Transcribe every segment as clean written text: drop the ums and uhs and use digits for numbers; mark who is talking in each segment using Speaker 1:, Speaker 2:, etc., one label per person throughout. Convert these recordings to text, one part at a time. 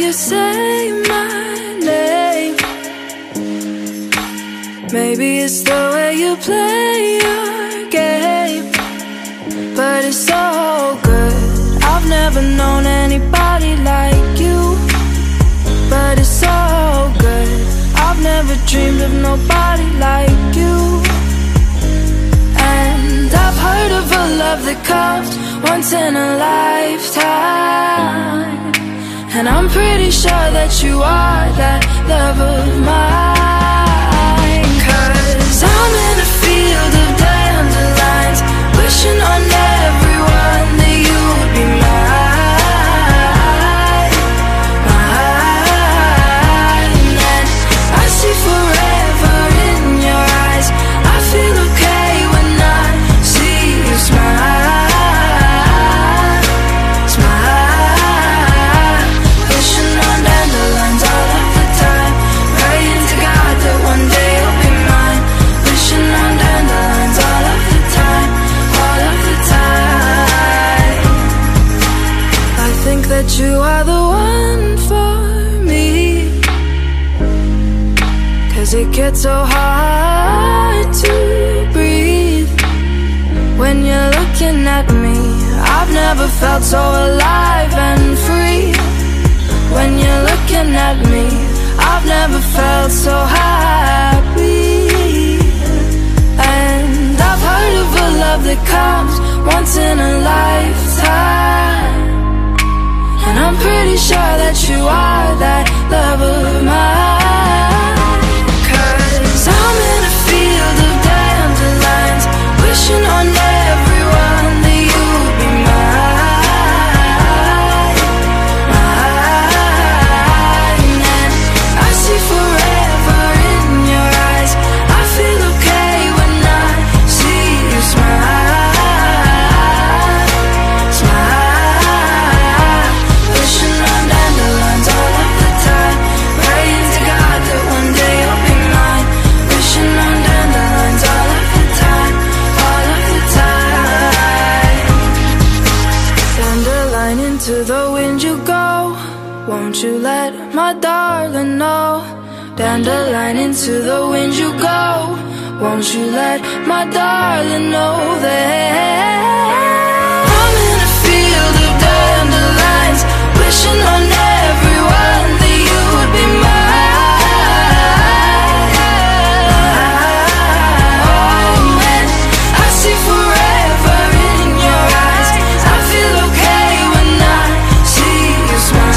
Speaker 1: you say my name. Maybe it's the way you play your game, but it's so good. I've never known anybody like you, but it's so good. I've never dreamed of nobody like you. And I've heard of a love that comes once in a lifetime, and I'm pretty sure that you are that love of mine. 'Cause I'm in a field of dandelions, wishing on everyone that you would be mine, mine. And I see forever in your eyes. I feel okay when I see you smile, smile. Wishing on dandelions all of the time, praying to God that one day you'll be mine. Wishing on dandelions all of the time, all of the time. I think that you are the one for me, 'cause it gets so hard to breathe when you're looking at me. I've never felt so alive and free. When you're looking at me, I've never felt so happy. And I've heard of a love that comes once in a lifetime, and I'm pretty sure that you are that love of mine. 'Cause I'm in a field of dandelions, wishing on everyone that you would be mine, mine. And I see forever in your eyes. I feel okay when I see you smile, smile. Wishing on dandelions all of the time, praying to God that one day you'll be mine. Wishing on dandelions all of the time, all of the time. Dandelion, into the wind you go, won't you let my darling know? Dandelion, into the wind you go, won't you let my darling know that I'm in a field of dandelions, wishing on everyone that you would be mine. Oh, and I see forever in your eyes. I feel okay when I see you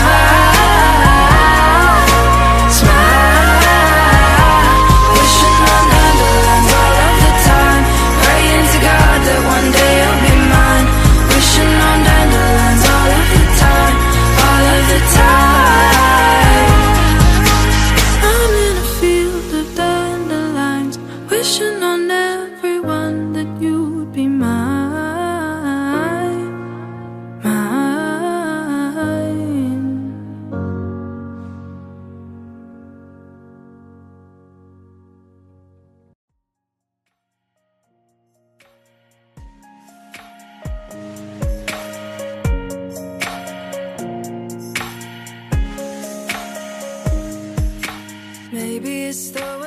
Speaker 1: smile, smile. Wishing on dandelions all of the time, praying to God that one day you'll be mine. Wishing on dandelions all of the time, all of the time. I'm in a field of dandelions, wishing on everyone that you would be mine, mine. Maybe it's the